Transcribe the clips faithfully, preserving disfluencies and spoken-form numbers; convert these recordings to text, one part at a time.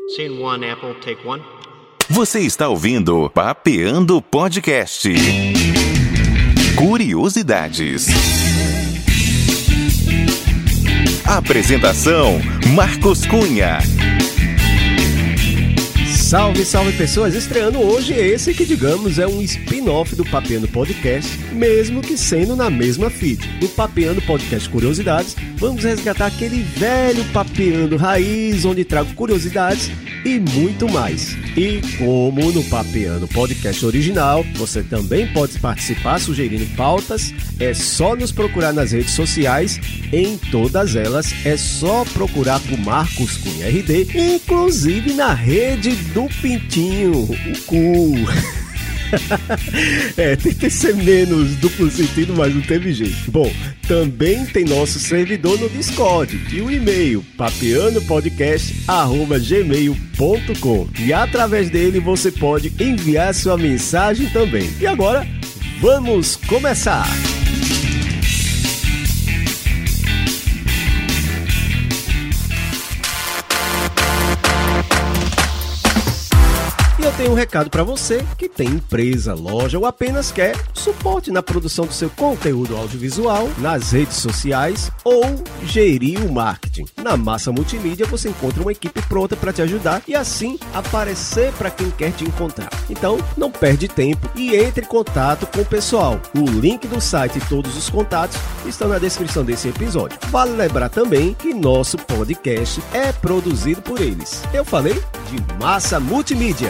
Scene one, Apple, take one. Você está ouvindo Papeando Podcast. Curiosidades. Apresentação: Marcos Cunha. Salve, salve pessoas! Estreando hoje esse que, digamos, é um spin-off do Papeando Podcast, mesmo que sendo na mesma feed. No Papeando Podcast Curiosidades, vamos resgatar aquele velho Papeando Raiz, onde trago curiosidades e muito mais. E como no Papeando Podcast original, você também pode participar sugerindo pautas, é só nos procurar nas redes sociais, em todas elas é só procurar por Marcos Cunha R D, inclusive na rede do Pintinho, o cu. É, tentei ser menos duplo sentido, mas não teve jeito. Bom, também tem nosso servidor no Discord e o e-mail papeandopodcast arroba gmail ponto com, e através dele você pode enviar sua mensagem também. E agora, vamos começar! Eu tenho um recado para você que tem empresa, loja ou apenas quer suporte na produção do seu conteúdo audiovisual, nas redes sociais ou gerir o marketing. Na Massa Multimídia você encontra uma equipe pronta para te ajudar e assim aparecer para quem quer te encontrar. Então não perde tempo e entre em contato com o pessoal. O link do site e todos os contatos estão na descrição desse episódio. Vale lembrar também que nosso podcast é produzido por eles. Eu falei de Massa Multimídia.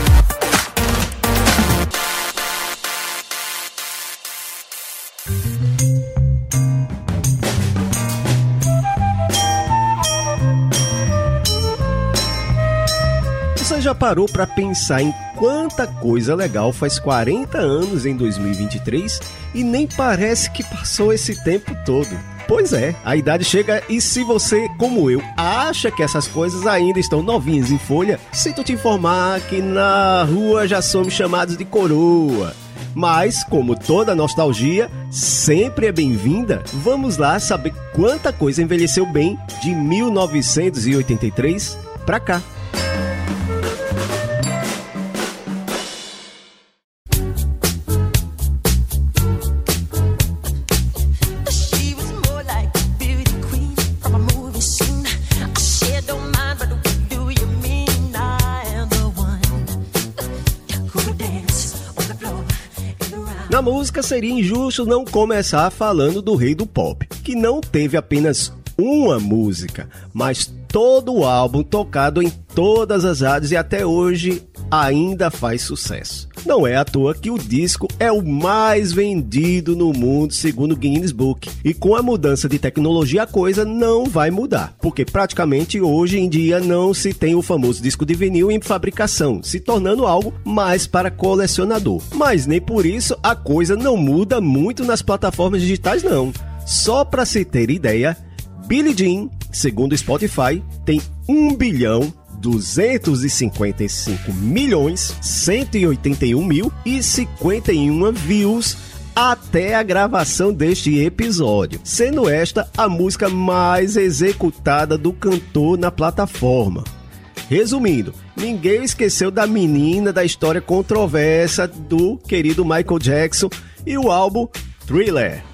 Você já parou para pensar em quanta coisa legal faz quarenta anos em dois mil e vinte e três e nem parece que passou esse tempo todo? Pois é, a idade chega e se você, como eu, acha que essas coisas ainda estão novinhas em folha, sinto te informar que na rua já somos chamados de coroa. Mas, como toda nostalgia sempre é bem-vinda, vamos lá saber quanta coisa envelheceu bem de mil novecentos e oitenta e três pra cá. Na música seria injusto não começar falando do rei do pop, que não teve apenas uma música, mas todo o álbum tocado em todas as rádios e até hoje ainda faz sucesso. Não é à toa que o disco é o mais vendido no mundo segundo o Guinness Book. E com a mudança de tecnologia a coisa não vai mudar, porque praticamente hoje em dia não se tem o famoso disco de vinil em fabricação, se tornando algo mais para colecionador. Mas nem por isso a coisa não muda muito nas plataformas digitais não. Só para se ter ideia, Billie Jean, segundo o Spotify, tem um bilhão duzentos e cinquenta e cinco milhões cento e oitenta e um mil e cinquenta e um views até a gravação deste episódio, sendo esta a música mais executada do cantor na plataforma. Resumindo, ninguém esqueceu da menina da história controversa do querido Michael Jackson e o álbum Thriller.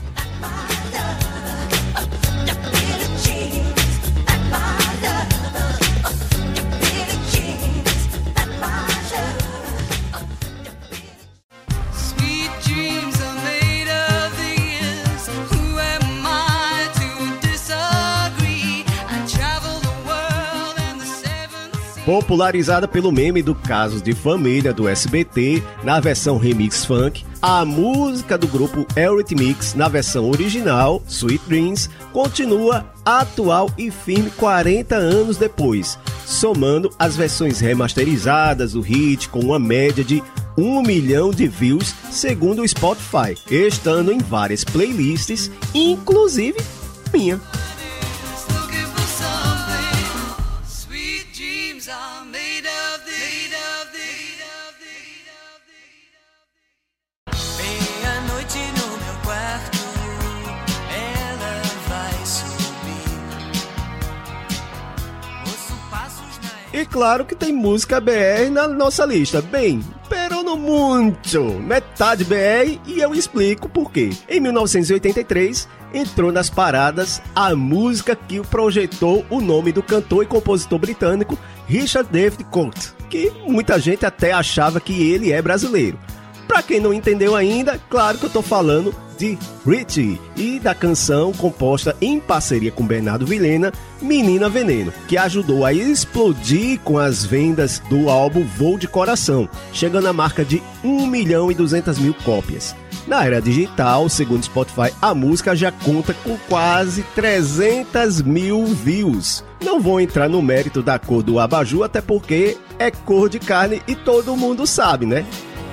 Popularizada pelo meme do Casos de Família do S B T na versão remix funk, a música do grupo Eurythmics na versão original, Sweet Dreams, continua atual e firme quarenta anos depois, somando as versões remasterizadas do hit com uma média de um milhão de views segundo o Spotify, estando em várias playlists, inclusive minha. Meia-noite no meu quarto, ela vai subir. Ouço passos na E claro que tem música B R na nossa lista. Bem, pero no muito. Metade B R e eu explico por quê. Em mil novecentos e oitenta e três, entrou nas paradas a música que projetou o nome do cantor e compositor britânico Richard David Cox, que muita gente até achava que ele é brasileiro. Pra quem não entendeu ainda, claro que eu tô falando de Richie e da canção composta em parceria com Bernardo Vilhena, Menina Veneno, que ajudou a explodir com as vendas do álbum Voo de Coração, chegando à marca de um milhão e duzentas mil cópias. Na era digital, segundo Spotify, a música já conta com quase trezentas mil views. Não vou entrar no mérito da cor do abajur, até porque é cor de carne e todo mundo sabe, né?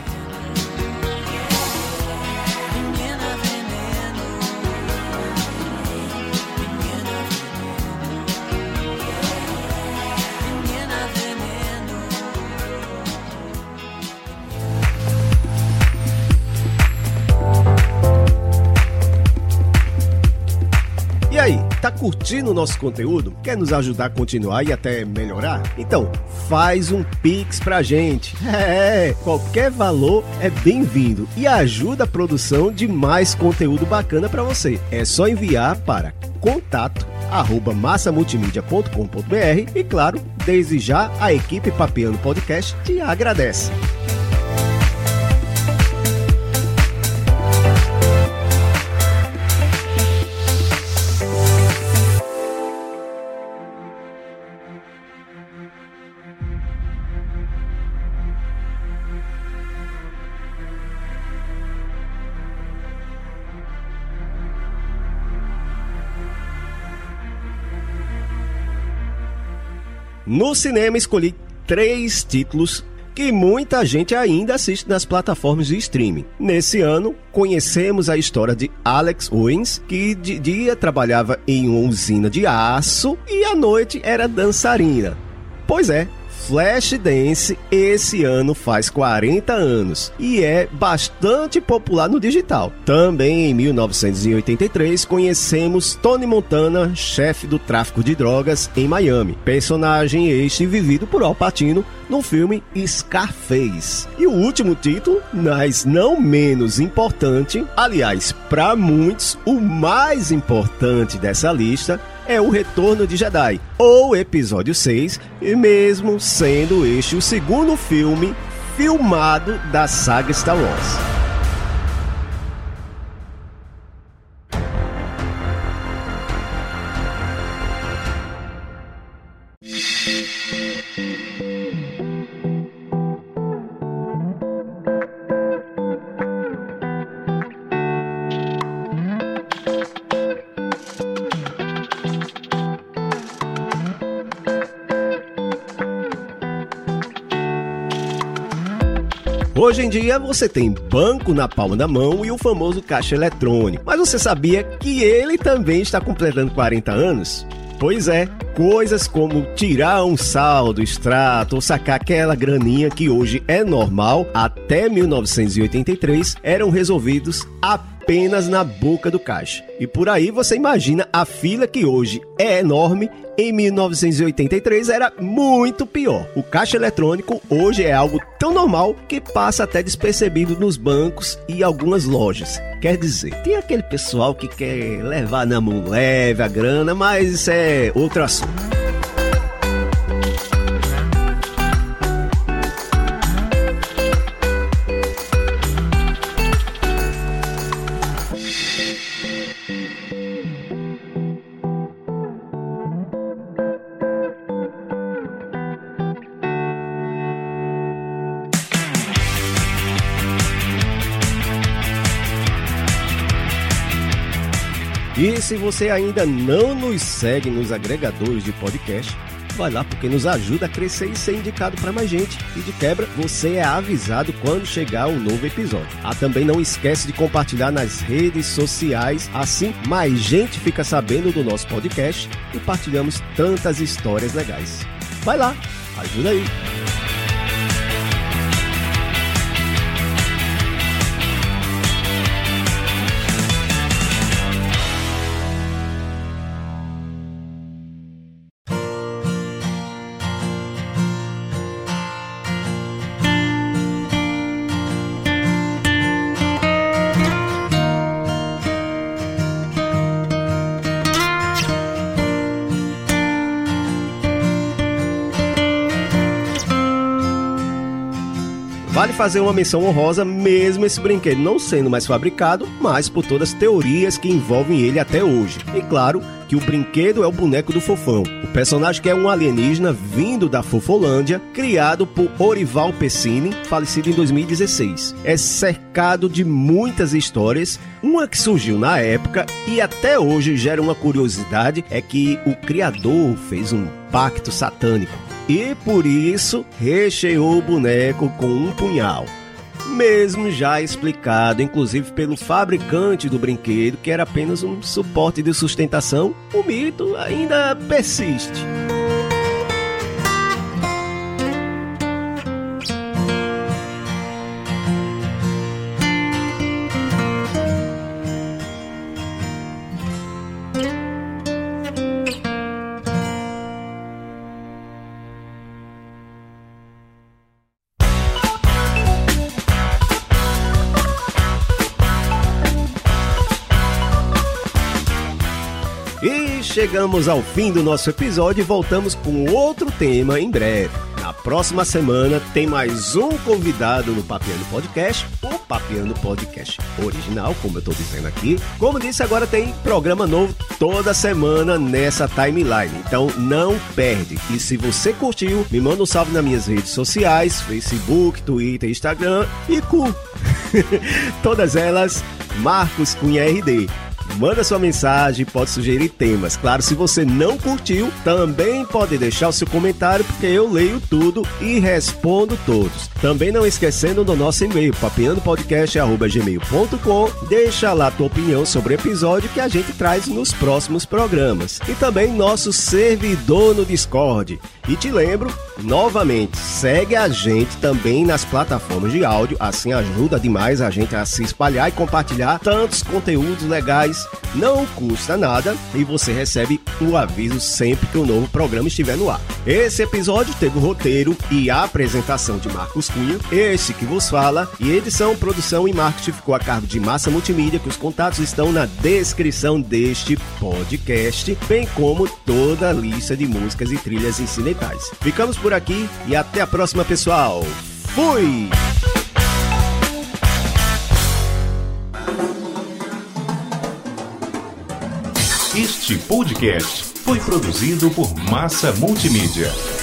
E aí, tá curtindo o nosso conteúdo? Quer nos ajudar a continuar e até melhorar? Então, faz um Pix pra gente. É, qualquer valor é bem-vindo e ajuda a produção de mais conteúdo bacana pra você. É só enviar para contato arroba massa multimídia ponto com ponto b r e, claro, desde já a equipe Papeando Podcast te agradece. No cinema escolhi três títulos que muita gente ainda assiste nas plataformas de streaming. Nesse ano, conhecemos a história de Alex Owens, que de dia trabalhava em uma usina de aço e à noite era dançarina. Pois é, Flashdance esse ano faz quarenta anos e é bastante popular no digital. Também em mil novecentos e oitenta e três conhecemos Tony Montana, chefe do tráfico de drogas em Miami, personagem este vivido por Al Pacino no filme Scarface. E o último título, mas não menos importante, aliás, para muitos o mais importante dessa lista, é o Retorno de Jedi, ou Episódio seis, e mesmo sendo este o segundo filme filmado da saga Star Wars. Hoje em dia você tem banco na palma da mão e o famoso caixa eletrônico. Mas você sabia que ele também está completando quarenta anos? Pois é, coisas como tirar um saldo, extrato ou sacar aquela graninha que hoje é normal, até mil novecentos e oitenta e três eram resolvidos apenas na boca do caixa. E por aí você imagina a fila que hoje é enorme, em mil novecentos e oitenta e três era muito pior. O caixa eletrônico hoje é algo tão normal que passa até despercebido nos bancos e algumas lojas. Quer dizer, tem aquele pessoal que quer levar na mão leve a grana, mas isso é outro assunto. E se você ainda não nos segue nos agregadores de podcast, vai lá porque nos ajuda a crescer e ser indicado para mais gente. E de quebra, você é avisado quando chegar um novo episódio. Ah, também não esquece de compartilhar nas redes sociais, assim mais gente fica sabendo do nosso podcast e partilhamos tantas histórias legais. Vai lá, ajuda aí! Vale fazer uma menção honrosa, mesmo esse brinquedo não sendo mais fabricado, mas por todas as teorias que envolvem ele até hoje. E claro que o brinquedo é o boneco do Fofão, o personagem que é um alienígena vindo da Fofolândia, criado por Orival Pessini, falecido em dois mil e dezesseis. É cercado de muitas histórias, uma que surgiu na época e até hoje gera uma curiosidade, é que o criador fez um pacto satânico e por isso recheou o boneco com um punhal. Mesmo já explicado, inclusive pelo fabricante do brinquedo, que era apenas um suporte de sustentação, o mito ainda persiste. Chegamos ao fim do nosso episódio e voltamos com outro tema em breve. Na próxima semana tem mais um convidado no Papeando Podcast, o Papeando Podcast original, como eu estou dizendo aqui. Como disse, agora tem programa novo toda semana nessa timeline, então não perde. E se você curtiu, me manda um salve nas minhas redes sociais, Facebook, Twitter, Instagram e cu. Todas elas, Marcos Cunha R D. Manda sua mensagem, pode sugerir temas. Claro, se você não curtiu, também pode deixar o seu comentário, porque eu leio tudo e respondo todos. Também não esquecendo do nosso e-mail, papeando podcast arroba gmail ponto com. Deixa lá a tua opinião sobre o episódio que a gente traz nos próximos programas. E também nosso servidor no Discord. E te lembro, novamente, segue a gente também nas plataformas de áudio, assim ajuda demais a gente a se espalhar e compartilhar tantos conteúdos legais. Não custa nada e você recebe o aviso sempre que o novo programa estiver no ar. Esse episódio teve o roteiro e a apresentação de Marcos Cunha, este que vos fala, e edição, produção e marketing ficou a cargo de Massa Multimídia, que os contatos estão na descrição deste podcast, bem como toda a lista de músicas e trilhas incidentais. Ficamos por aqui e até a próxima, pessoal. Fui! Este podcast foi produzido por Massa Multimídia.